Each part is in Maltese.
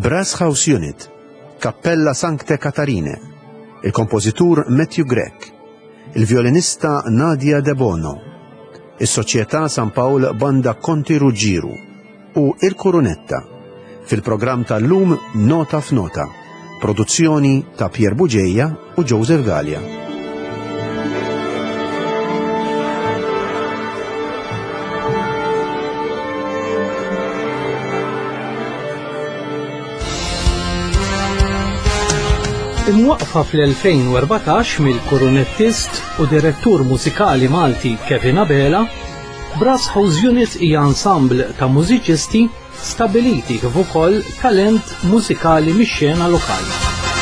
Brass House Unit, Kappella Sancte Catarine, il-kompożitur Matthew Grech, il-violinista Nadia De Bono, is-Soċjetà San Pawl Banda Conti Ruggiero u il-Kurunetta fil-programm tal-lum Nota f'Nota, produzzjoni ta' Pier Buġejja u Joseph Gallia. Imwaqfa fl-2014 mill-kurunettist u direttur mużikali Malti Kevin Abela, Brass House Unit hija ensemble ta' mużiċisti stabiliti kif ukoll talent mużikali mix-xena lokali.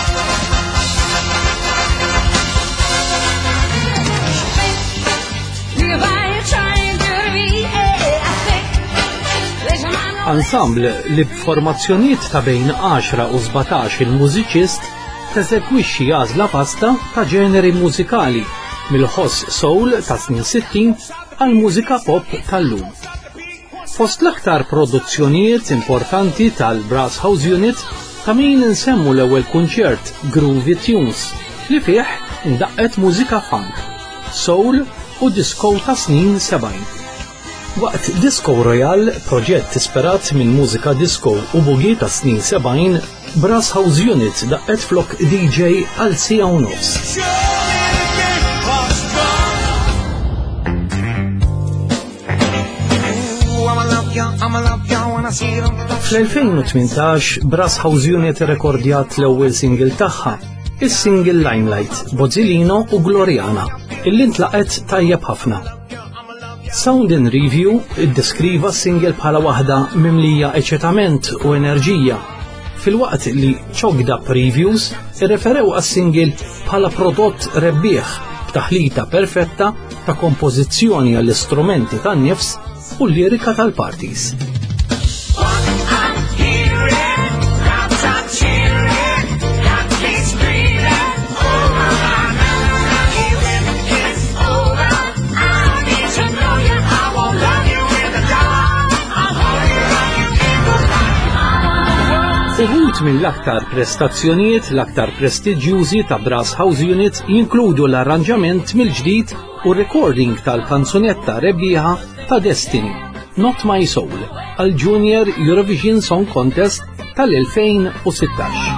Ensemble li b'formazzjonijiet ta' bejn 10 u 17 il-mużiċist teżegwixxi għażla vasta ta' ġeneri mużikali mill-ħoss soul ta' snin 60 għal mużika pop tal-lum. Fost l-aktar produzzjonijiet importanti tal-Brass House Unit ta' min insemmu l-ewwel kunċert Groovy Tunes li fih indaqqet mużika funk, soul u disco ta' snin 70. Waqt Disco Royal, proġett isperat minn mużika disco u bugi ta' snin 70, Brass House Unit daqqet flok DJ għal sija u nofs. Fl-2018 Brass House Unit rekordjat l-ewwel single tagħha, is-single Limelight, Bozzilino u Gloriana, illi ntlaqet tajjeb ħafna. Sound in Review iddeskriva s-single bħala waħda mimlija eċitament u enerġija, fil-waqt li ċogda previews irreferew għas-single bħala prodott rebbieħ b'taħlita perfetta ta' kompożizzjoni għall-istrumenti tan-nifs u l-lirika tal-parties. Uħud mill-aktar prestazzjonijiet l-aktar prestiġjużi ta' Brass House Unit jinkludu l-arranġament mill-ġdid u recording tal-kanzunetta rebbieħa ta' Destiny, Not My Soul, għal Junior Eurovision Song Contest tal-2016.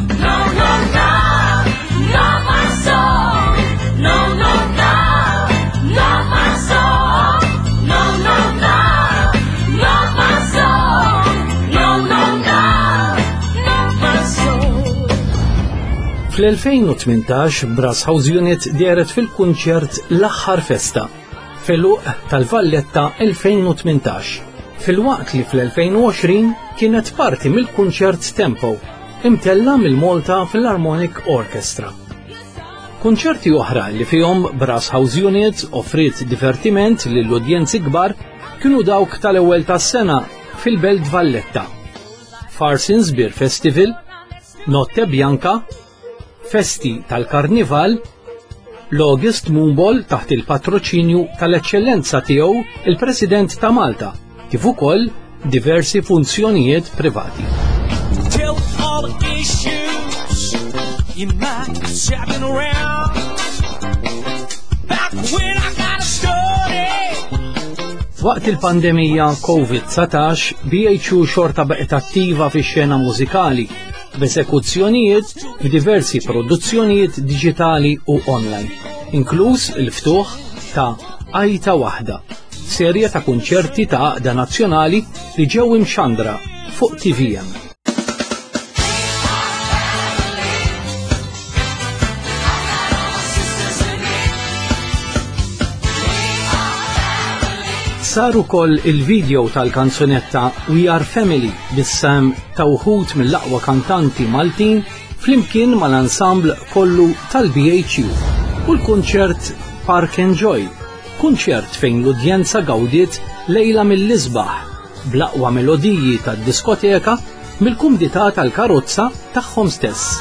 Fl-2018 Brass House Unit deret fil-kunċert l-aħħar festa fil-luq tal-Valletta 2018. Fil-waqt li fl-2020 kienet parti mill-kunċert Tempo imtella mill-Malta Philharmonic Orchestra. Kunċerti oħra li fihom Brass House Unit offrit divertiment lill-udjenzi kbar kienu dawk tal-ewwel tas-sena fil-Belt Valletta, Farsins Beer Festival, Notte Bianca, Festi tal-Karnival, l-August Moonball taħt il-patroċinju tal-eċċellenza tiegħu il-President ta' Malta, kif ukoll diversi funzjonijiet privati. Waqt il-pandemija COVID-19, BHU xorta baqgħet attiva fix-xena mużikali b'esekuzzjonijiet f'diversi produzzjonijiet diġitali u online, inkluż il-ftuħ ta' Ajta Waħda, serje ta' kunċerti ta' għaqda nazzjonali li ġew imxandra fuq TVM. Sar ukoll il-video tal-kanzunetta We Are Family bis-sem ta' wħud mill-aqwa kantanti Maltin flimkien mal-ensemble kollu tal-BHU u l-kunċert Park and Joy, kunċert fejn l-udjenza gawdiet lejla mill-isbaħ bl-aqwa melodiji tad-diskoteka mill-kumdità tal-karozza tagħhom stess.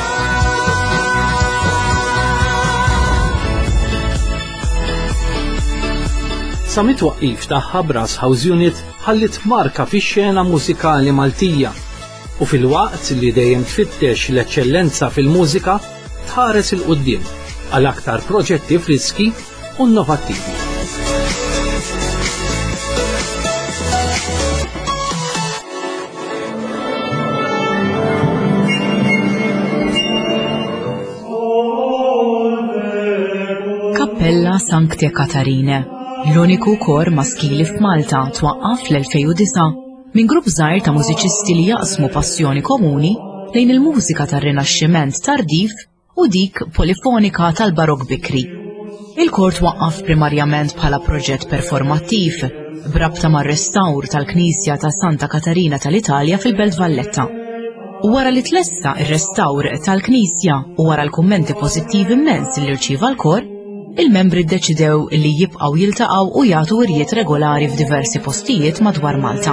Sa mitwaqqif tagħha Brass House Unit ħallit marka fix-xena mużikali Maltija u fil-waqt li dejjem tfittex l-eċċellenza fil-mużika tħares il-quddiem għal aktar proġetti friski u innovattivi. Kappella Sancte Catarine, l-uniku kor maskili f'Malta, twaqqaf fl-2009 minn grupp żgħir ta' mużiċisti li jaqsmu passjoni komuni lejn il-mużika tar-Rinaxximent tardif u dik polifonika tal-Barokk bikri. Il-kor twaqqaf primarjament bħala proġett performattiv b'rabta mar-restawr tal-Knisja ta' Santa Catarina tal-Italja fil-Belt Valletta. U wara li tlesta ir-restawr tal-Knisja u wara l-kummenti pożittivi immens li rċieva l-kor, il-membri ddeċidew li jibqgħu jiltaqgħu u jagħtu wirjiet regolari f'diversi postijiet madwar Malta.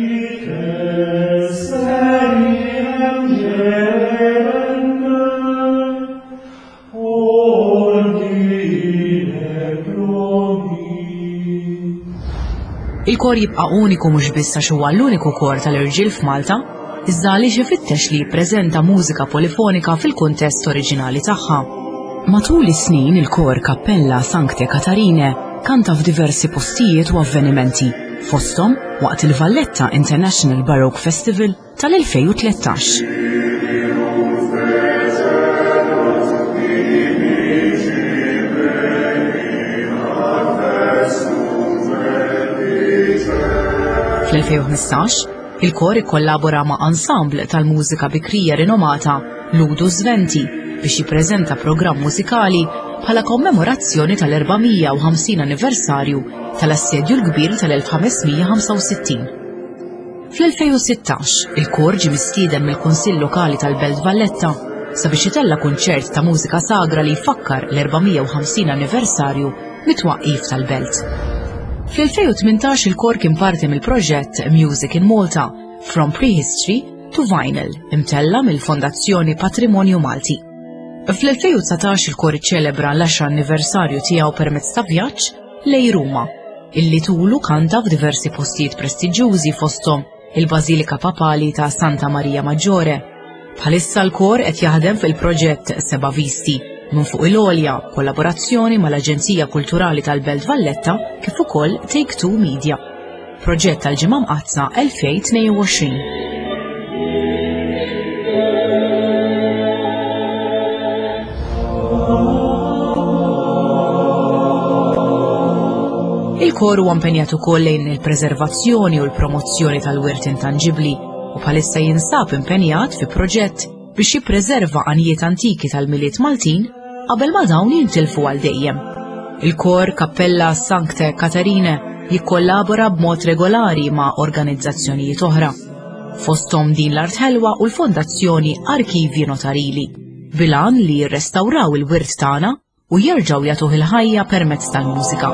Il-kor jibqa' uniku mhux biss għax huwa l-uniku kor tal-irġiel f'Malta, iżda għaliex ifittex li jippreżenta mużika polifonika fil-kuntest oriġinali tagħha. Matul is-snin il-kor Kappella Sancte Catarine kanta f'diversi postijiet u avvenimenti, fosthom waqt il-Valletta International Baroque Festival tal-2013. Fl-2015 il-kor ikkollabora ma' ensemble tal-mużika bikrija rinomata Ludus Venti biex jippreżenta programm mużikali bħala kommemorazzjoni tal-450 anniversarju tal-assedju l-kbir tal-1565. Fl-2016 il-kor ġie mistieden mill-Kunsill Lokali tal-Belt Valletta sabiex itella kunċert ta' mużika sagra li jfakkar l-450 anniversarju mit-twaqqif tal-Belt. Fl-2018 il-kor kien parti mill-proġett Music in Malta From Prehistory to Vinyl imtella mill-Fondazzjoni Patrimonju Malti. Fl-2019 il-kor iċċelebra l-10 anniversarju tiegħu permezz ta' vjaġġ lejn Ruma, illi tulu kanta f'diversi postijiet prestiġjużi fosthom il-Bażilika Papali ta' Santa Maria Maggiore. Bħalissa l-kor qed jaħdem fil-proġett Seba' Visti minn fuq il-għolja kollaborazzjoni mal-Aġenzija Kulturali tal-Belt Valletta kif ukoll Take Two Media. Proġett tal-ġimgħa mqazza 2022. Il-kor huwa impenjat ukoll lejn il-preservazzjoni u l-promozzjoni tal-wirt intangibbli u bħalissa jinsab impenjat fi proġett biex jippreserva għanijiet antiki tal-miliet Maltin qabel ma dawn jintilfu għal dejjem. Il-kor Kappella Sancte Catarine jikkollabora b'mod regolari ma' organizzazzjonijiet oħra, fosthom din l-Art Ħelwa u l-Fondazzjoni Arkivji Notarili, bilan li jirrestawraw il-wirt tagħna u jerġgħu jagħtuh il-ħajja permezz tal-mużika.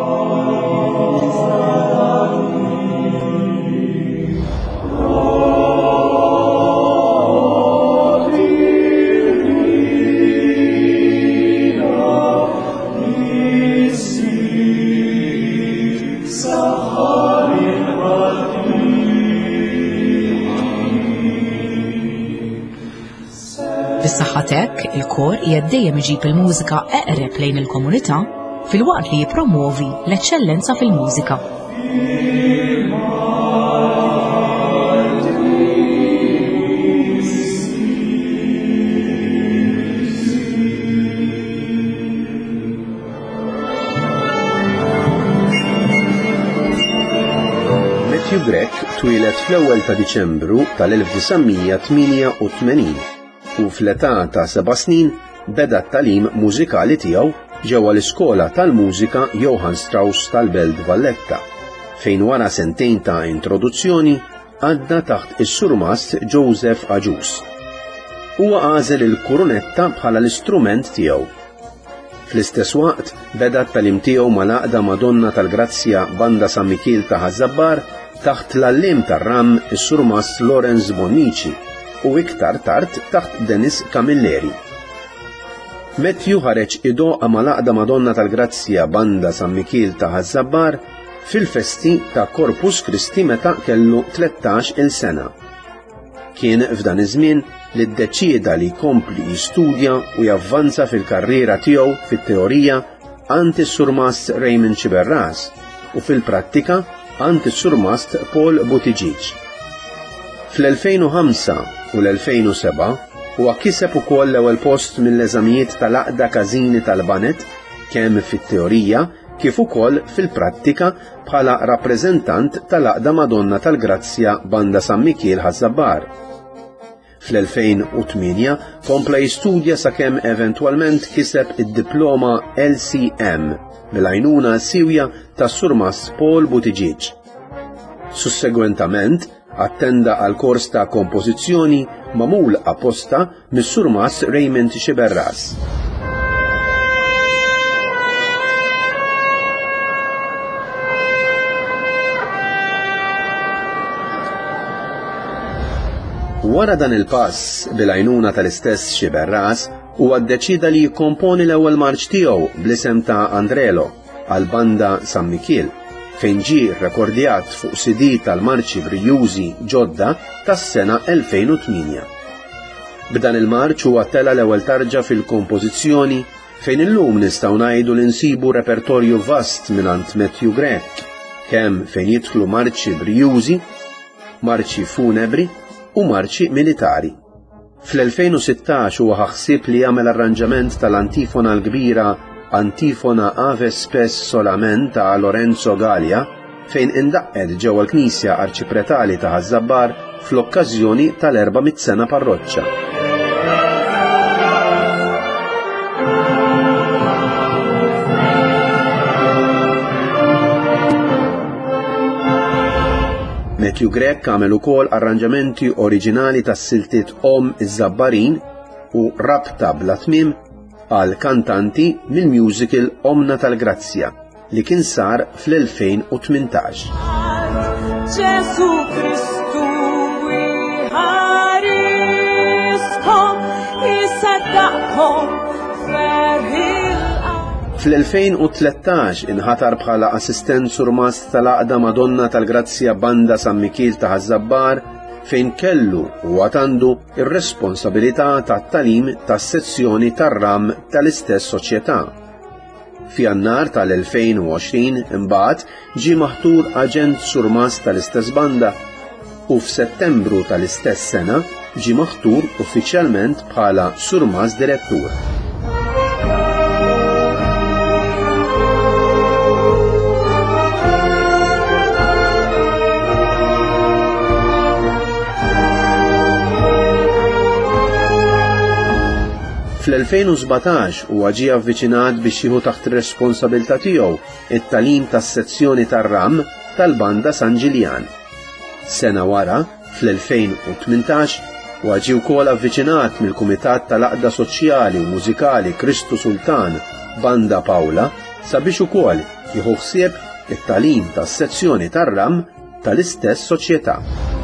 Bis-saħħatek, il-kor qiegħed dejjem iġib il-mużika eqreb lejn il-komunità filwaqt li jippromovi l-eċċellenza fil-mużika. Matthew Grech twilet fl-ewwel ta' Diċembru tal-1988 u fl-età ta' 7 snin beda t-tagħlim mużikali tiegħu ġewwa l-Iskola tal-Mużika Johann Strauss tal-Belt Valletta, fejn wara sentejn ta' introduzzjoni għadda taħt is-surmast Joseph Aġus. Huwa għażel il-kurunetta bħala l-istrument tiegħu. Fl-istess waqt beda t-tagħlim tiegħu mal-Għaqda Madonna tal-Grazzja Banda San Michiel ta' Ħażabbar taħt l-għalliem tar-Ram is-surmast Lorenz Bonnici u iktar tard taħt Denis Camilleri. Matthew ħareġ idoqa mal-Għaqda Madonna tal-Grazzja Banda San Michiel ta' Ħażabbar fil-festi ta' Corpus Christi meta kellu 13 il sena. Kien f'dan iż-żmien li ddeċieda li jkompli jistudja u javvanza fil-karriera tiegħu fit-teorija għand is-surmast Raymond Xiberras u fil-prattika għand is-surmast Paul Buttigieg. Fl-2005 u l-2007 huwa kiseb ukoll l-ewwel post mill-eżamijiet tal-Għaqda Każini tal-Banet kemm fit-teorija kif ukoll fil-prattika bħala rappreżentant tal-Għaqda Madonna tal-Grazzja Banda San Michiel ħaż-Żabbar. Fl-2008 kompla jistudja sakemm eventwalment kiseb id-diploma LCM bil-għajnuna siwja tas-surmast Paul Buttigieg. Sussegwentament attenda għal kors ta' kompożizzjoni magħmul apposta mis-surmast Raymond Xiberras. Wara dan il-pass bil-għajnuna tal-istess Xiberras huwa ddeċida li jikkomponi l-ewwel marċ tiegħu bl-isem ta' Andrelo għal Banda San Michiel fejn ġie rrekordjat fuq CD tal-marċi Brijjużi ġodda tas-sena 2008. B'dan il-marċ huwa tela l-ewwel tarġa fil-kompożizzjoni fejn illum nistgħu ngħidu li nsibu repertorju vast mingħand Matthew Gregg, kemm fejn jidħlu marċi Brijjużi, marċi funebri u marċi militari. Fl-2016 huwa ħsieb li jagħmel arranġament tal-antifona l-kbira Antifona Ave Spes Solament ta' Lorenzo Gallia fejn indaqqed ġewwa l-Knisja Arċipretali ta' ħaż-Żabbar fl-okkażjoni tal-400 sena parroċċa. Matthew Gregg għamel ukoll arranġamenti oriġinali tas-siltiet Om iż-Żabbarin u Rabta bla tmiem għal kantanti mill-musical Omna tal-Grazzja li kien sar fl-2018. Ġesu Kristu iħariskom jisaddaqkom fl-2013 inħatar bħala assistent surmast tal-Għaqda Madonna tal-Grazzja Banda San Michiel ta' ħaż-Żabbar fejn kellu u għatandu ir-responsabilità tat-talim tas-sezzjoni tar-RAM tal-istess soċjetà. F'Jannar tal-2020 imbagħad ġie maħtur aġent surmast tal-istess banda u f'Settembru tal-istess sena ġie maħtur uffiċjalment bħala surmast direttur. Fl-2017 huwa ġie avviċinat biex jieħu taħt ir-responsabbiltà tiegħu it-talim tas-sezzjoni tar-RAM tal-Banda San Ġiljan. Sena wara, fl-2018, huwa ġie wkoll avviċinat mill-Kumitat tal-Għaqda Soċjali u Mużikali Kristu Sultan Banda Pawla sabiex ukoll jieħu ħsieb it-talim tas-sezzjoni tar-RAM tal-istess soċjetà.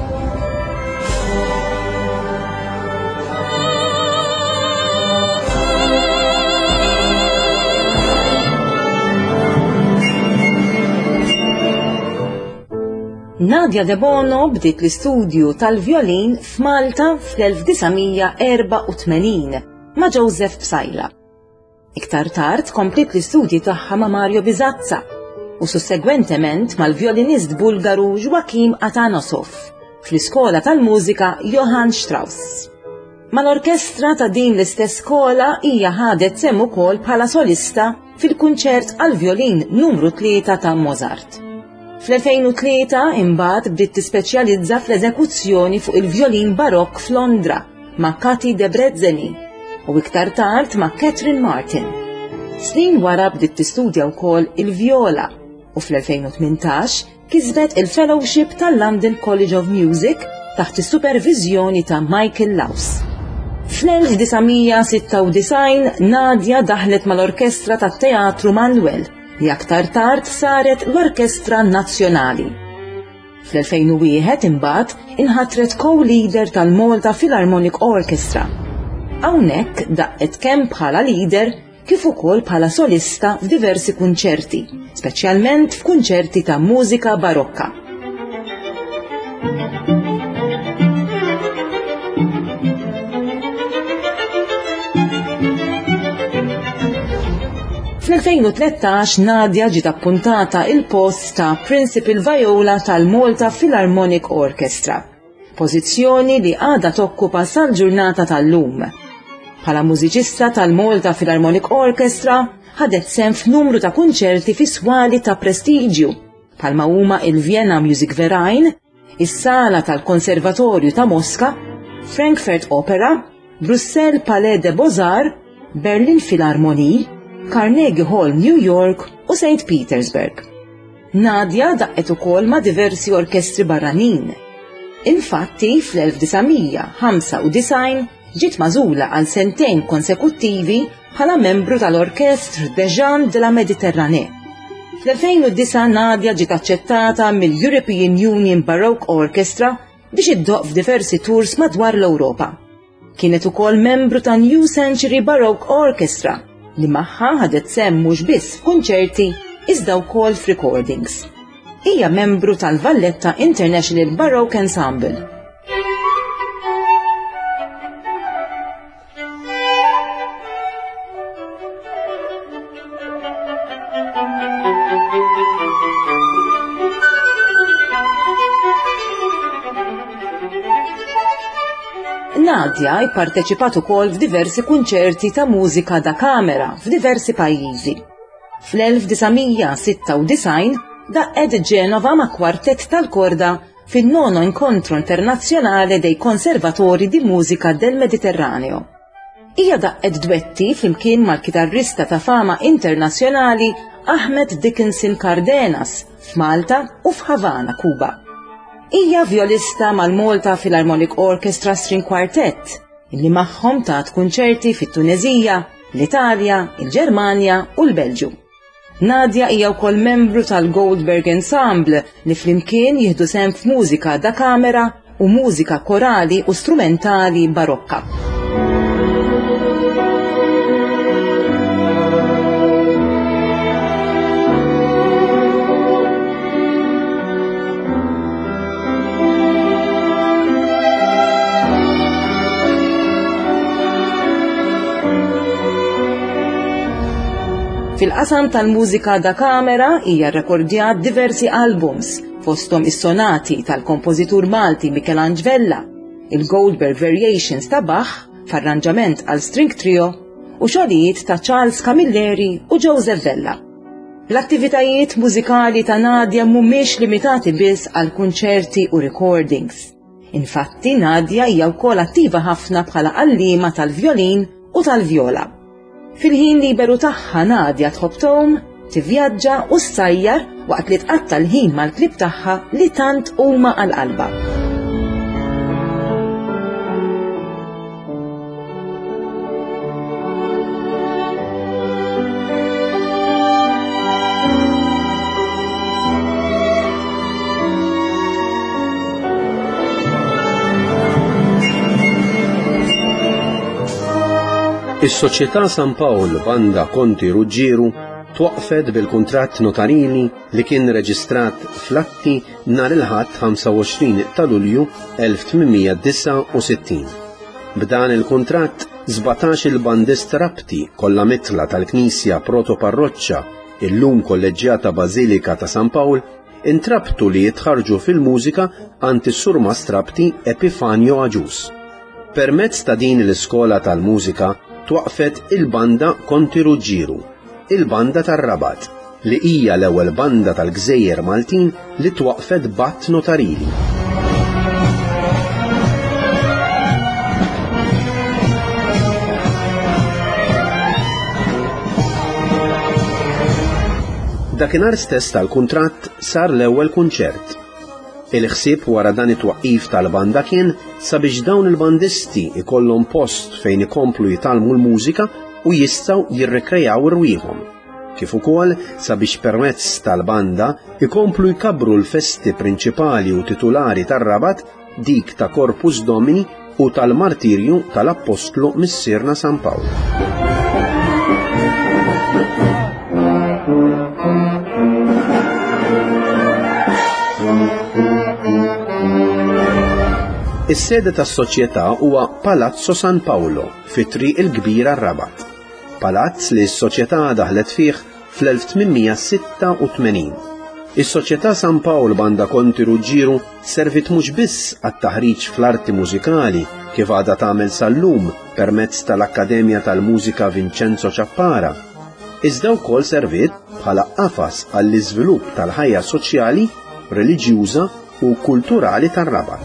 Nadia Debono bdiet l-istudju tal-vjolin f'Malta fl-1984 ma' Joseph Psajla. Iktar tard komplet l-istudji tagħha ma' Mario Bizazza u sussegwentement mal-vjolinist Bulgaru Joachim Atanosov fl-Iskola tal-Mużika Johann Strauss. Mal-orkestra ta' din l-istess skola hija ħadet semm ukoll bħala solista fil-kunċert għal-vjolin numru 3 ta' Mozart. Fl-2003 imbagħad bdiet tispeċjalizza fl-eżekuzzjoni fuq il-vjolin barokk f'Londra ma' Kati Debreceni u iktar tard ma' Catherine Martin. Snin wara bdiet tistudja wkoll il-vjola u fl-2018 kisbet il-fellowship tal-London College of Music taħt is-superviżjoni ta' Michael Laus. Fl-1996 Nadia daħlet mal-Orkestra tat-Teatru Manuel li aktar tard saret l-Orkestra Nazzjonali. Fl-2001 imbagħad inħatret co-leader tal-Malta Philharmonic Orchestra. Hawnhekk daqqet kemm bħala leader kif ukoll bħala solista f'diversi kunċerti, speċjalment f'kunċerti ta' mużika barokka. Fl-2013 Nadia ġiet appuntata il-post ta' Principal Viola tal-Malta Philharmonic Orchestra, pożizzjoni li għadha tokkupa sal-ġurnata tal-lum. Bħala mużiċista tal-Malta Philharmonic Orchestra ħadet sehem f'numru ta' kunċerti fi swali ta' prestiġju bħalma huma il-Vienna Music Verein, is-Sala tal-Konservatorju ta' Mosca, Frankfurt Opera, Brussels Palais des Beaux-Arts, Berlin Philharmonie, Carnegie Hall New York u St. Petersburg. Nadia daqqet ukoll ma' diversi orkestri barranin. Infatti fl-1995 ġiet magħżula għal sentejn konsekuttivi bħala membru tal-Orchestre des Gens de la Méditerranée. Fl-2009 Nadia ġiet aċċettata mill-European Union Baroque Orchestra biex iddoq f'diversi tours madwar l-Ewropa. Kienet ukoll membru ta' New Century Baroque Orchestra li magħha ħadet sehem mhux biss f'kunċerti iżda wkoll f'recordings. Hija membru tal-Valletta International Baroque Ensemble. Nadia jipparteċipat ukoll f'diversi kunċerti ta' mużika da kamera f'diversi pajjiżi. Fl-1996 daqqet Ġenova ma' kwartett tal-korda fin-nono inkontru internazzjonali dei konservatori di mużika del Mediterraneo. Hija daqqet duetti flimkien mal-kitarrista ta' fama internazzjonali Ahmed Dickinson Cardenas f'Malta u f'Havana, Kuba. Hija vjolista mal-Malta Philharmonic Orchestra String Quartet, illi magħhom tat kunċerti fit-Tunezija, l-Italja, il-Ġermanja u l-Belġju. Nadia hija wkoll membru tal-Goldberg Ensemble li flimkien jieħdu sehem f'mużika da kamera u mużika korali u strumentali barokka. Fil-qasam tal-mużika da kamera hija rrekordjat diversi albums, fosthom is-sonati tal-kompożitur Malti Michelangelo, il-Goldberg Variations ta' Bach f'arranġament għal string trio u xogħlijiet ta' Charles Camilleri u Joseph Vella. L-attivitajiet mużikali ta' Nadia mhumiex limitati biss għal kunċerti u recordings. Infatti Nadia hija wkoll attiva ħafna bħala għallima tal-vjolin u tal-vjola. Fil-ħin liberu tagħha Nadia tħobb tom, tivvjaġġa u ssajjar waqt li tqatta l-ħin mal-klib tagħha li tant huma għall-qalba. Is-Soċjetà San Pawl Banda Conti Ruggiero twaqfet bil-kuntratt notarili li kien reġistrat fl-atti nhar il-Ħadd 25 ta' Lulju 1869. B'dan il-kuntratt 17 il-bandist rabti kollha mitla tal-Knisja Protoparroċċa illum kolleġġjata Bażilika ta' San Pawl intrabtu li jitħarġu fil-mużika għand is-Sur Mastrabti Epifanio Aġus. Permezz ta' din l-iskola tal-mużika twaqfet il-Banda Conti Ruggiero, il-Banda tar-Rabat, li hija l-ewwel banda tal-Gżejjer Maltin li twaqfet b'att notarili. Dakinhar stess tal-kuntratt sar l-ewwel kunċert. Il-ħsieb wara dan it-twaqqif tal-banda kien sabiex dawn il-bandisti ikollhom post fejn ikomplu jitalmu l-mużika u jistgħu jirrekrejaw irwieħhom. Kif ukoll sabiex permezz tal-banda ikomplu jkabbru l-festi prinċipali u titolari tar-Rabat dik ta' Corpus Domini u tal-Martirju tal-Apostlu Missierna San Pawl. Is-sede tas-soċjetà huwa Palazzo San Paolo fit-triq il-kbira Rabat. palazz li s-soċjetà daħlet fih fl-1886. Is-Soċjetà San Pawl Banda Conti Ruggiero servit mhux biss għat-taħriġ fl-arti mużikali kif għadha tagħmel sal-lum permezz tal-Akkademja tal-Mużika Vincenzo Ciappara, iżda wkoll servit bħala qafas għall-iżvilupp tal-ħajja soċjali, reliġjuża u kulturali tar-Rabat.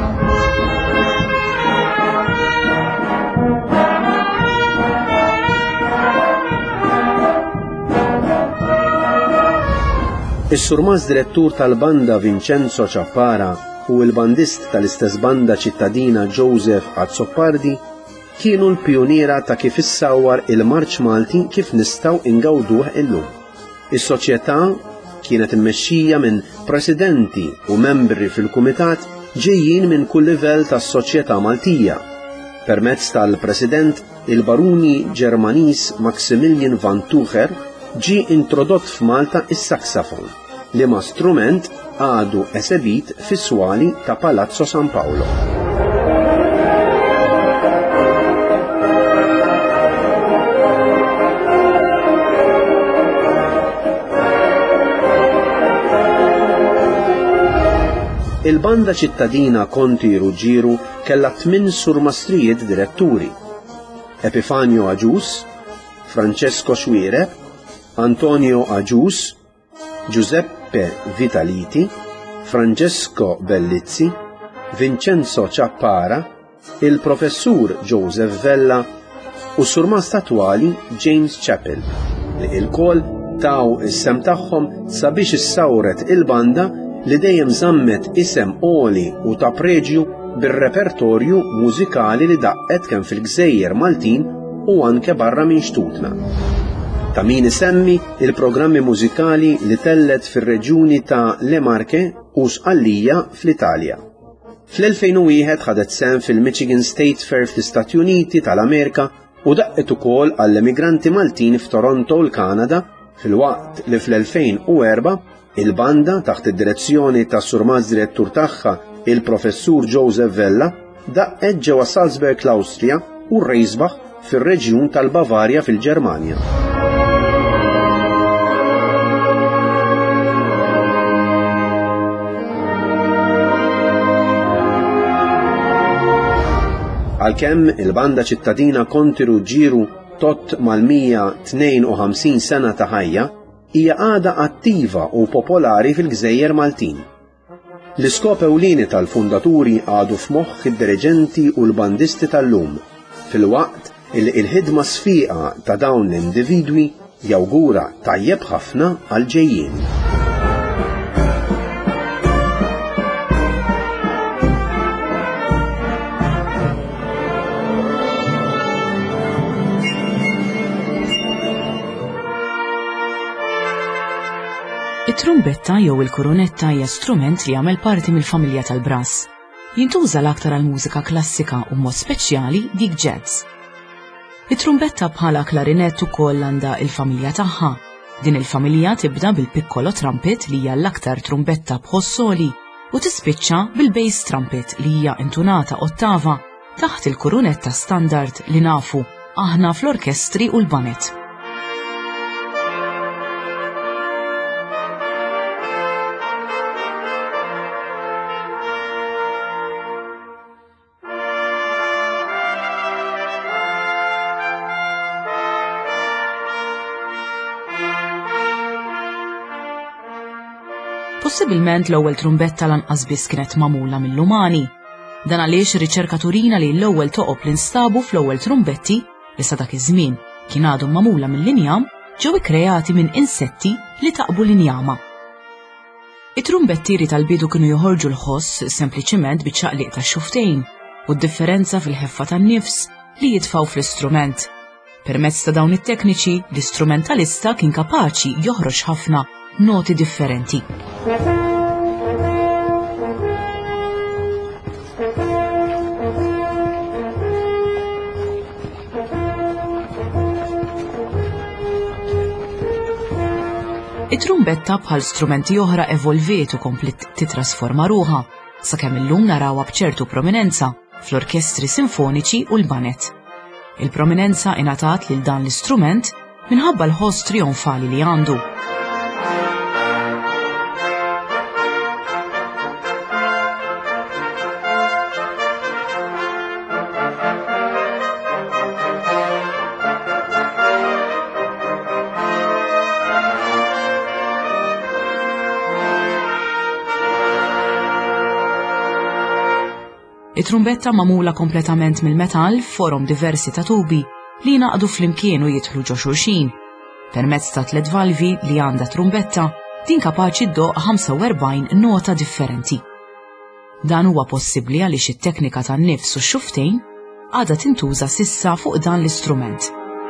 Is-surmaż direttur tal-banda Vincenzo Ciappara u l-bandist tal-istess banda ċittadina Joseph Azzopardi kienu l-pjoniera ta' kif issawwar il-Marċ Malti kif nistgħu ingawduh illum. Is-soċjetà kienet immexxija minn presidenti u membri fil-kumitat ġejjin minn kull livell tas-soċjetà Maltija. Permezz tal-President il-Baruni Ġermaniż Maximilian van Tucher ġie introdott f'Malta is-saksafon li ma strument għadu esebit fis-swali ta' Palazzo San Paolo. Il-banda ċittadina Conti Ruggiero kellha 8 surmastrijiet diretturi: Epifanio Aġus, Francesco Xwiereb, Antonio Aġus, Giuseppe Vitaliti, Francesco Bellizzi, Vincenzo Ciappara, il-professur Joseph Vella u s-surmaż attwali James Chappell li l-kol taw is-sem tagħhom sabiex issawret il-banda li dejjem żammet isem għoli u ta' preġju bir-repertorju mużikali li daqqet kemm fil-Gżejjer Maltin u anke barra minn Xtutna. Ta' min isemmi il-programmi mużikali li tellet fir-reġjuni ta' Le Marche u Sqallija fl-Italja. Fl-2001 ħadet sehem fil-Michigan State Fair fl-Istati Uniti tal-Amerika u daqqet ukoll għall-immigranti Maltin f'Toronto u l-Kanada, filwaqt li fl-2004 il-banda taħt id-direzzjoni tas-surmaż direttur tagħha il-professur Joseph Vella daqqet ġewwa Salzburg l-Awstrija u Reisbach fir-reġjun tal-Bavarja fil-Ġermanja. Għalkemm il-banda ċittadina Conti Ruggiero tot mal-152 sena ta' ħajja, hija għada attiva u popolari fil-Gżejjer Maltin. L-iskop ewlieni tal-fundaturi għadu f'moħħ id-direġenti u l-bandisti tal-lum, filwaqt il-ħidma sfiqa ta' dawn l-individwi jawgura tajjeb ħafna għal ġejjien. It-trumbetta jew il-kurunetta hija strument li jagħmel parti mill-familja tal-brass. Jintuża l-aktar għal mużika klassika u mod speċjali dik jazz. It-trumbetta bħala klarinett ukoll għandha il-familja tagħha. Din il-familja tibda bil-piccolo trumpet li hija l-aktar trumbetta b'ħossoli u tispiċċa bil-bass trumpet li hija intunata ottava taħt il-kurunetta standard li nafu aħna fl-orkestri u l-banet. Possibilment l-ewwel trumbetta lanqas biss kienet magħmula mill-umani. Dan għaliex ir-riċerkaturina li l-ewwel toqob li nstabu fl-ewwel trumbetti li sa dak iż-żmien kien għadhom magħmula mill-injam ġew ikkreati minn insetti li taqbu l-injama. It-trumbettieri tal-bidu kienu joħorġu l-ħoss sempliċiment biċ-ċaqliq tax-xuftejn u d-differenza fil-ħeffa tan-nifs li jitfgħu fl-istrument. Permezz ta' dawn it-tekniċi, l-istrumentalista kien kapaċi joħroġ ħafna noti differenti. It-trumbetta bħal strumenti oħra evolviet u komplet titrasforma ruħha, sakemm illum narawha b'ċertu prominenza fl-orkestri sinfoniċi u l-banet. Il-prominenza ingħatat lil dan l-istrument minħabba l-ħoss trionfali li għandu. Il-trumbetta magħmula kompletament mill-metall f'forom diversi ta' tubi li jingħaqdu flimkien u jidħlu ġo xulxin. Permezz ta' 3 valvi li għandha trumbetta din kapaċi ddoqq 45 nota differenti. Dan huwa possibbli għaliex it-teknika tan-nifs u x-xuftejn għadha tintuża s'issa fuq dan l-istrument.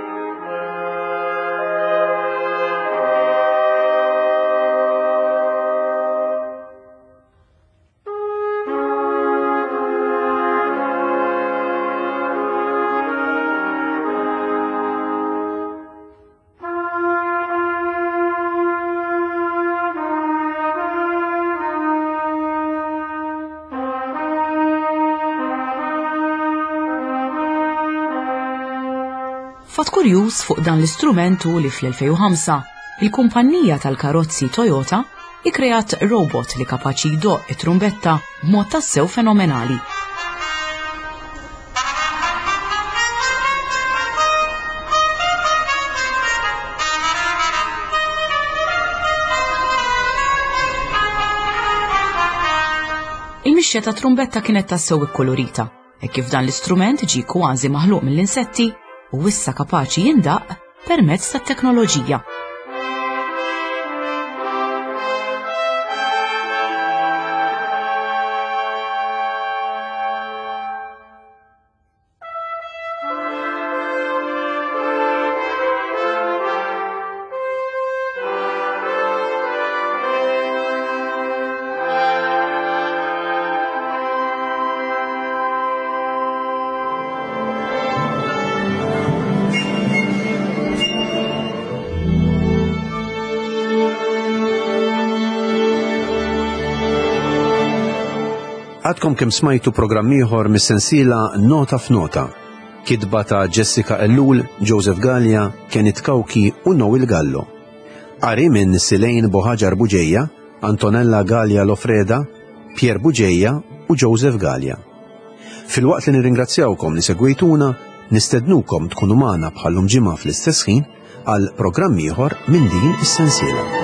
Fatt kurjuż fuq dan l-istrument hu li fl-2005 il-kumpanija tal-karozzi Toyota ikkreat robot li kapaċi jdoqq it-trumbetta b'mod tassew fenomenali. Il-mixja ta' trumbetta kienet tassew ikkolorita, e kif dan l-istrument ġie kważi maħluq mill-insetti u issa kapaċi jindaq permezz tat-teknoloġija. Għadkom kemm smajtu programm ieħor mis-sensiela Nota f'Nota, kitba ta' Jessica Ellul, Joseph Gallia, Kenneth Kawki u Noel Gallo. Qari minn Silejn Boħaġar Buġejja, Antonella Gallia Lofreda, Pier Buġejja u Joseph Gallia. Fil-waqt li nirringrazzjawkom li segwejtuna, nistednukom tkunu magħna bħallum ġimgħa fl-istess ħin għal programm ieħor minn din is-sensiela.